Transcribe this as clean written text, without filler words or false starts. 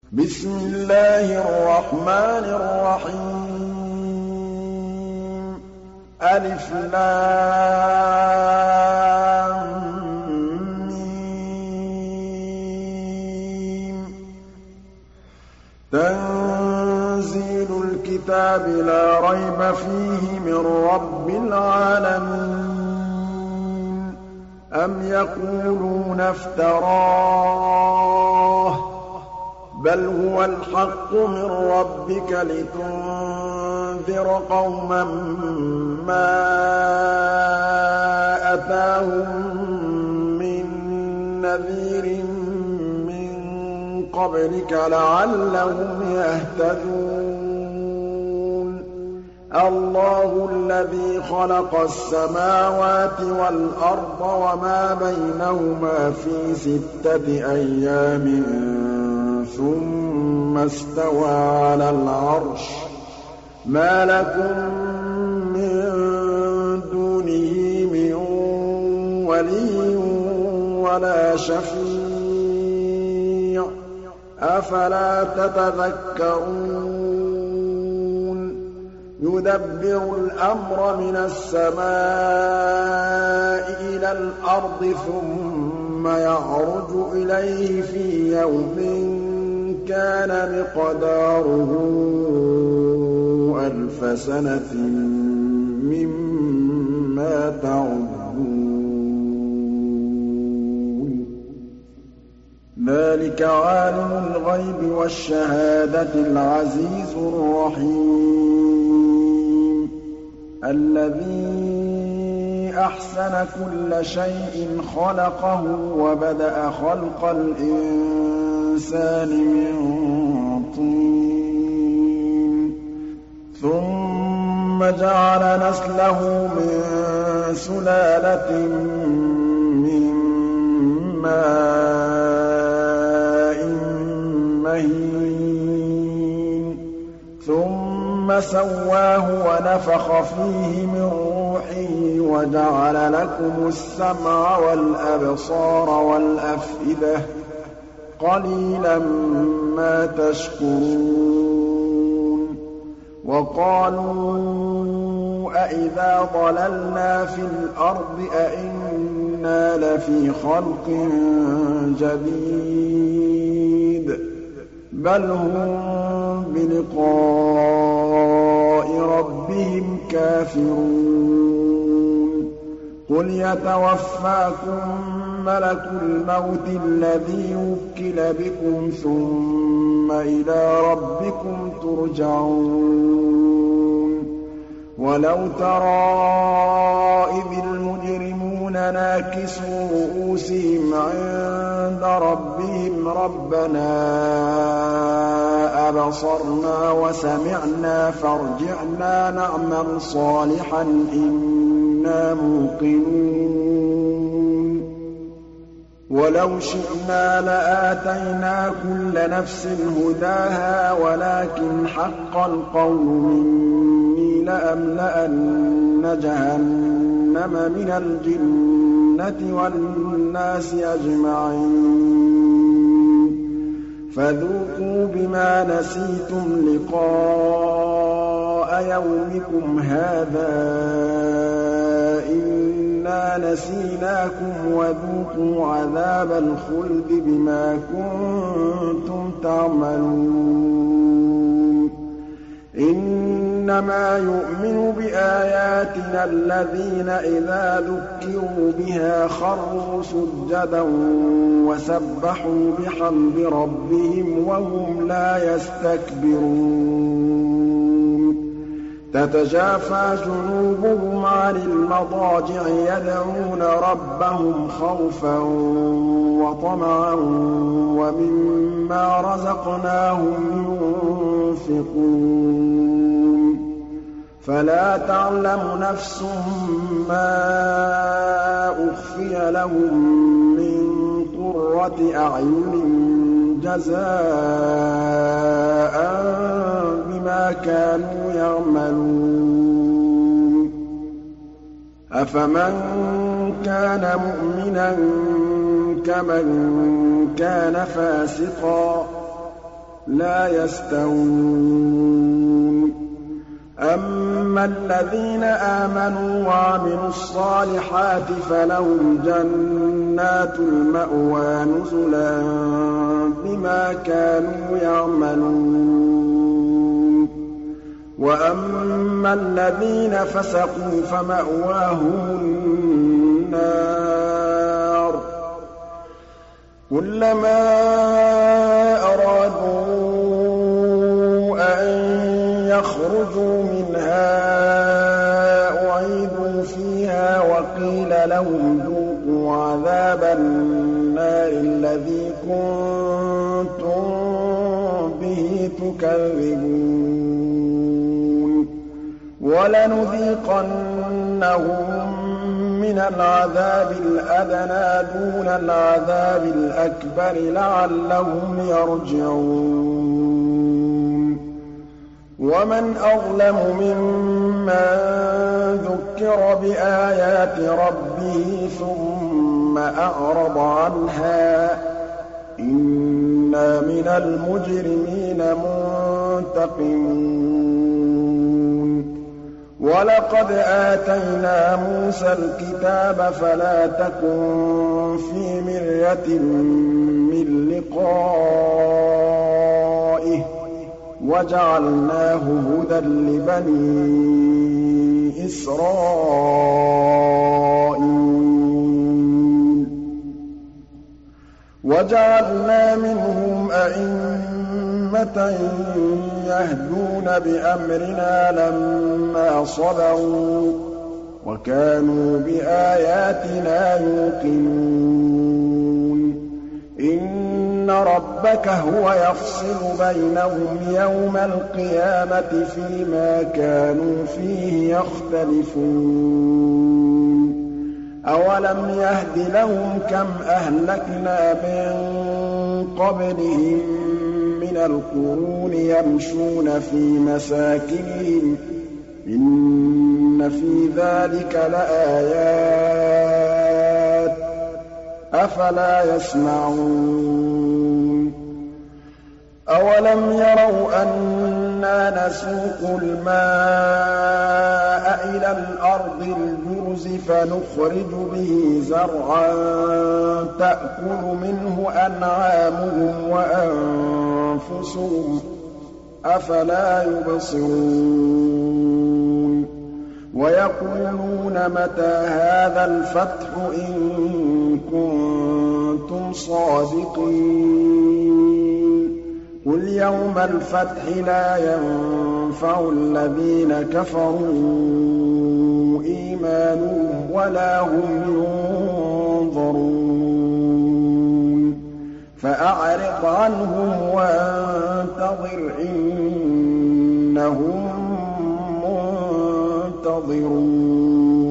بسم الله الرحمن الرحيم ألف لام ميم تنزيل الكتاب لا ريب فيه من رب العالمين أم يقولون افتراه بل هو الحق من ربك لتنذر قوما ما أتاهم من نذير من قبلك لعلهم يهتدون الله الذي خلق السماوات والأرض وما بينهما في 6 أيام ثم استوى على العرش ما لكم من دونه من ولي ولا شفيع أفلا تتذكرون يدبر الأمر من السماء إلى الأرض ثم يعرج إليه في يوم كان مقداره 1000 سنة مما تعدون ذلك عالم الغيب والشهادة العزيز الرحيم الذي أحسن كل شيء خلقه وبدأ خلق الإنسان من طين ثم جعل نسله من سلالة من ماء مهين ثم سواه ونفخ فيه من روحه وجعل لكم السمع والأبصار والأفئدة قليلا ما تشكرون وقالوا أإذا ضللنا في الأرض أإنا لفي خلق جديد بل هم بلقاء ربهم كافرون قل يتوفاكم ملك الموت الذي وكل بكم ثم إلى ربكم ترجعون ولو ترى إذ المجرمون ناكسوا رؤوسهم عند ربهم ربنا أبصرنا وسمعنا فارجعنا نعمل صالحا إنا موقنون ولو شئنا لآتينا كل نفس هداها ولكن حق القول مني لأملأن جهنم من الجنة والناس أجمعين فذوقوا بما نسيتم لقاء يومكم هذا إنا نسيناكم وذوقوا عذاب الخلد بما كنتم تعملون إنما يؤمن بآياتنا الذين إذا ذكروا بها خروا سجدا وسبحوا بحمد ربهم وهم لا يستكبرون تتجافى جنوبهم عن المضاجع يدعون ربهم خوفا وطمعا ومما رزقناهم ينفقون فلا تعلم نفس ما أخفي لهم من قرة أعين جزاء بما كانوا يعملون أفمن كان مؤمنا كمن كان فاسقا لَا يَسْتَوُونَ أَمَّا الَّذِينَ آمَنُوا وَعَمِلُوا الصَّالِحَاتِ فَلَهُمْ جَنَّاتُ الْمَأْوَىٰ نُزُلًا بِمَا كَانُوا يَعْمَلُونَ وَأَمَّا الَّذِينَ فَسَقُوا فَمَأْوَاهُمُ النَّارُ كُلَّمَا أَرَادُوا أَن يَخْرُجُوا مِنْهَا أُعِيدُوا فِيهَا وَقِيلَ لَهُمْ ذُوقُوا عَذَابَ النَّارِ الَّذِي كُنتُم بِهِ تُكَذِّبُونَ وَلَنُذِيقَنَّهُم مِّنَ الْعَذَابِ الْأَدْنَىٰ دُونَ الْعَذَابِ الْأَكْبَرِ لَعَلَّهُمْ يَرْجِعُونَ وَمَنْ أَظْلَمُ مِمَّن ذُكِّرَ بِآيَاتِ رَبِّهِ ثُمَّ أَعْرَضَ عَنْهَا ۚ إِنَّا مِنَ الْمُجْرِمِينَ مُنتَقِمُونَ وَلَقَدْ آتَيْنَا مُوسَى الْكِتَابَ فَلَا تَكُن فِي مِرْيَةٍ مِّن لِّقَائِهِ ۖ وَجَعَلْنَاهُ هُدًى لِّبَنِي إِسْرَائِيلَ وَجَعَلْنَا مِنْهُمْ أَئِمَّةً يَهْدُونَ بِأَمْرِنَا لَمَّا صَبَرُوا ۖ وَكَانُوا بِآيَاتِنَا يُوقِنُونَ إِنَّ رَبَّكَ هُوَ يَفْصِلُ بَيْنَهُمْ يَوْمَ الْقِيَامَةِ فِيمَا كَانُوا فِيهِ يَخْتَلِفُونَ أَوَلَمْ يَهْدِ لَهُمْ كَمْ أَهْلَكْنَا مِن قَبْلِهِم مِّنَ الْقُرُونِ يَمْشُونَ فِي مَسَاكِنِهِمْ ۗ إِنَّ فِي ذَٰلِكَ لَآيَاتٍ ۖ أَفَلَا يَسْمَعُونَ أَوَلَمْ يَرَوْا أَنَّا نَسُوقُ الْمَاءَ إِلَى الْأَرْضِ الْجُرُزِ فَنُخْرِجُ بِهِ زَرْعًا تَأْكُلُ مِنْهُ أَنْعَامُهُمْ وَأَنفُسُهُمْ ۖ أَفَلَا يُبْصِرُونَ وَيَقُولُونَ مَتَىٰ هَٰذَا الْفَتْحُ إِن كُنتُمْ صَادِقِينَ قُلْ يَوْمَ الْفَتْحِ لَا يَنفَعُ الَّذِينَ كَفَرُوا إِيمَانُهُمْ وَلَا هُمْ يُنظَرُونَ فَأَعْرِضْ عَنْهُمْ وَانتَظِرْ إِنَّهُم مُّنتَظِرُونَ